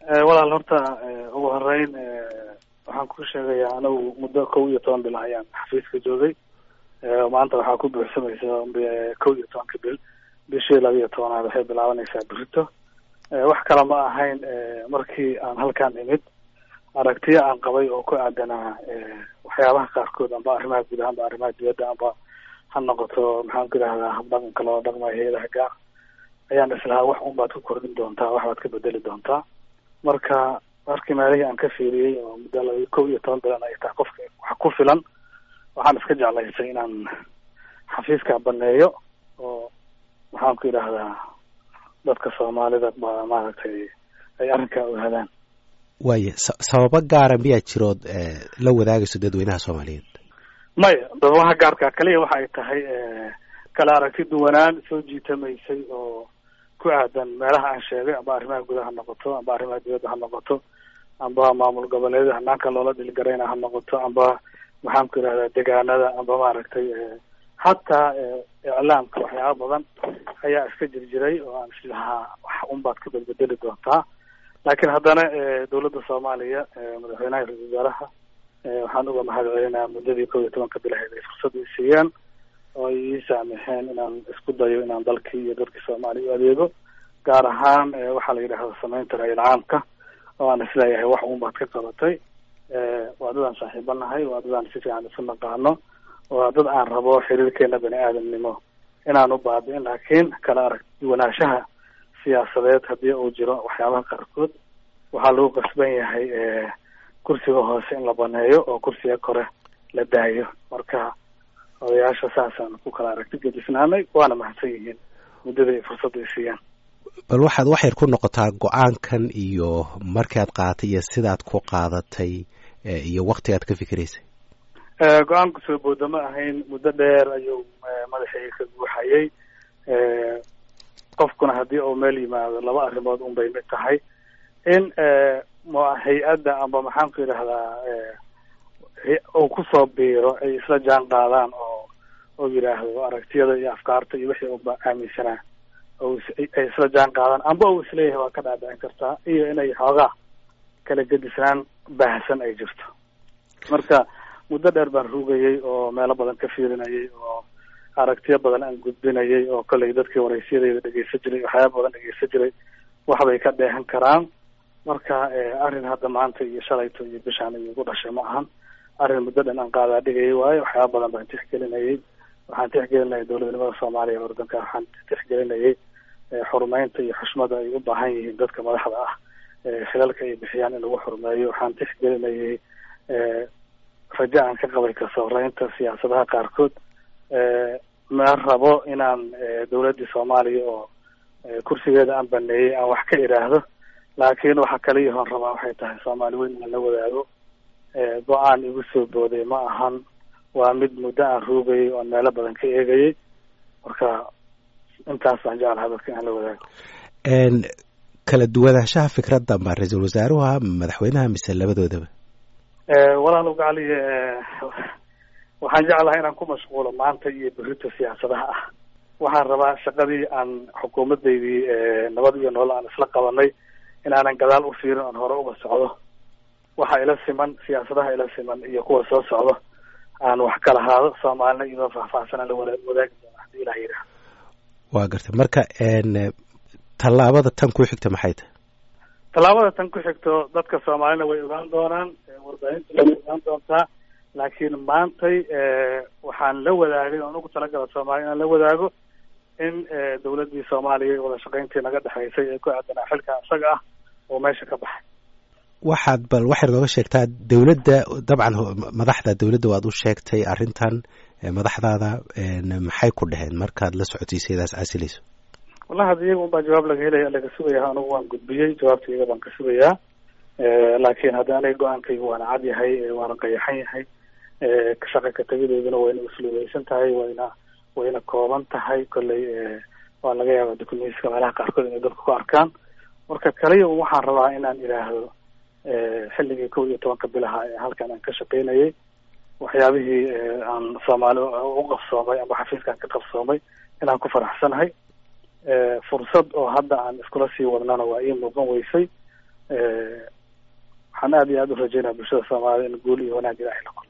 walaal horta ugu horeyn waxaan ku sheegayaa anagu muddo 11 bil ayaan xafiiska joogay. maanta waxaa ku buuxsamaysa 11 bil bishii 12 waxay bilaabanaysaa berito. wax kale ma ahayn markii aan halkaan imid aragtiyo aan qabay oo ku aadanaa waxyaabaha qaarkood amba arrimaha gudaha amba arrimaha dibadda amba ha noqoto maxaan ku idhahdaa habdhaqanka loo dhaqmayo hay'adaha gaar ayaan islahaa wax un baad ku kordhin doontaa, wax baad ka bedeli doontaa. markii meelihii aan ka fiiriyey oo muddo 11 bilan ay tahay qofka wax ku filan, waxaan iska jeclaysay inaan xafiiska baneeyo oo maxaan ku idhahdaa dadka Soomaalida maaragtay ay arrinkaa ogaadaan. waaye sababo gaara miyaa jirood la wadaagayso dadweynaha Soomaaliyeed? maya, sababaha gaarka kaliya waxa ay tahay kala aragti duwanaan soo jiitamaysay oo ku aadan meelaha aan sheegay amba arrimaha gudaha ha noqoto amba arrimaha dibadda ha noqoto amba maamul goboleedyada hanaanka loola dhilgarayna ha noqoto amba maxaan ku idhahdaa deegaanada amba maaragtay hataa iclaamka waxyaaba badan ayaa iska jirjiray oo aan islahaa wax un baad ka bedbedeli doontaa. laakiin haddana dawladda Soomaaliya madaxweynaha iyo ra'iisul wasaaraha waxaan uga mahadcelinayaa muddadii 11 bilaheed ay fursad i siiyeen oo ay ii saamixeen inaan isku dayo inaan dalkii iyo dadkii Soomaaliya u adeego, gaar ahaan waxaa la yidhaahdaa samaynta ra'yil caamka oo aan isleeyahay wax un baad ka qabatay. waa dad aan saaxiibanahay, waa dad aan si fiican isu naqaano, waa dad aan rabo xiriirkeena bani aadamnimo inaan u baabi'in, laakiin kala aragtiwanaanshaha siyaasadeed haddii uu jiro waxyaabaha qaarkood waxaa lagu qasban yahay kursiga hoose in la baneeyo oo kursiga kore la daayo. marka odayaasha saasaan ku kala aragti gedisnaanay, waana mahadsan yihiin muddada ay fursadda i siiyaan. bal waxaad wax yar ku noqotaa go-aankan iyo markaad qaadatay iyo sidaad ku qaadatay iyo waktigaad ka fikiraysay. go-aanku soo booda ma ahayn, muddo dheer ayuu madaxayga ka buuxayay. qofkuna haddii uu meel yimaado laba arrimood un bay mid tahay in hay-adda amba maxaan ku idhahdaa uu kusoo biiro ay isla jaan qaadaan oo yidhaahdo aragtiyada iyo afkaarta iyo wixii uba aaminsanaa ay isla jaan qaadaan, amba uu isleeyahay waa ka dhaadhicin kartaa, iyo inay xoogaa kala gedisnaan baahsan ay jirto. marka muddo dheer baan rugayay oo meelo badan ka fiirinayay oo aragtiyo badan aan gudbinayay oo kollay dadkii waraysiyadeeda dhegeysan jiray waxyaaba badan dhegeysan jiray waxbay ka dheehan karaan. marka arrin hadda maanta iyo shalayto iyo bishaan iyo ugu dhashay ma ahan, arrin muddo dhan aan qaadaa dhigayay waayo. waxyaaba badan baan tixgelinayay, waxaan tixgelinayay dowladnimada Soomaaliya waddanka, waxaan tixgelinayay xurmeynta iyo xushmada ay u baahan yihiin dadka madaxda ah, xilalka ay bixiyaan in lagu xurmeeyo. waxaan tixgelinayay rajo aan ka qabay kasooreynta siyaasadaha qaarkood. ma rabo inaan dawladdii Soomaaliya oo kursigeeda aan baneeyey aan wax ka idhaahdo, laakiin waxa kale yahoon rabaa waxay tahay Soomaali weyn in la wadaago. go-aan igu soo booday ma ahan, waa mid muddo aan ruugayay oon meelo badan ka eegayay. marka intaas baan jeclahay dadka in la wadaago. kala duwanaanshaha fikradda ma ra-iisul wasaaruha madaxweynaha mise labadoodaba? walaal ugaali waxaan jeclahay inaan ku mashquulo maanta iyo berrito siyaasadaha ah. waxaan rabaa shaqadii aan xukuumaddaydii nabad iyo nolol aan isla qabanay inaanan gadaal u fiirin oon hore uga socdo. waxa ila siman, siyaasadaha ila siman iyo kuwa soo socdo aan wax kala haado, Soomaalina iyadoo faahfaahsan aan la wadaagi doono haddii ilaah yidhaahdo. waa gartay. marka tallaabada tan ku xigta maxay tahay? tallaabada tan ku xigto dadka Soomaalina way ogaan doonaan, warbaahinta way ogaan doontaa, laakiin maantay waxaan la wadaagay oon ugu talagala Soomaaliya inaan la wadaago in dawladdii Soomaaliya wada shaqayntii naga dhexaysay ee ku aadanaa xilka isaga ah oo meesha ka baxay. waxaad bal waxaad nooga sheegtaa dawladda, dabcan madaxda dawladda waad u sheegtay arrintan, madaxdaada maxay ku dhaheen markaad la socotiisaydaas casilayso? wallahi hadda iyaga unbaa jawaab laga helaya, laga sugayaa. anigu waan gudbiyey jawaabta iyaga baan ka sugayaa. laakiin hadda aniga go-aankayga waana cad yahay, waana qayaxan yahay. shaqa ka tegideeduna wayna usluubeysan tahay, wayna kooban tahay. kolley waa laga yaabaa dukumentiska meelaha qaarkood inay dadku ku arkaan. marka kaliya waxaan rabaa inaan idhaahdo xilligii 11 bilaha ee halkan aan ka shaqaynayay waxyaabihii aan Soomaali u qabsoomay amba xafiiskaan ka qabsoomay inaan ku faraxsanahay. fursad oo hadda aan iskula sii wadnana waa ii muuqan weysay. waxaan aad iyo aad u rajeynaya bulshada soomaalida in guul iyo wanaag ilaahay la kulmo.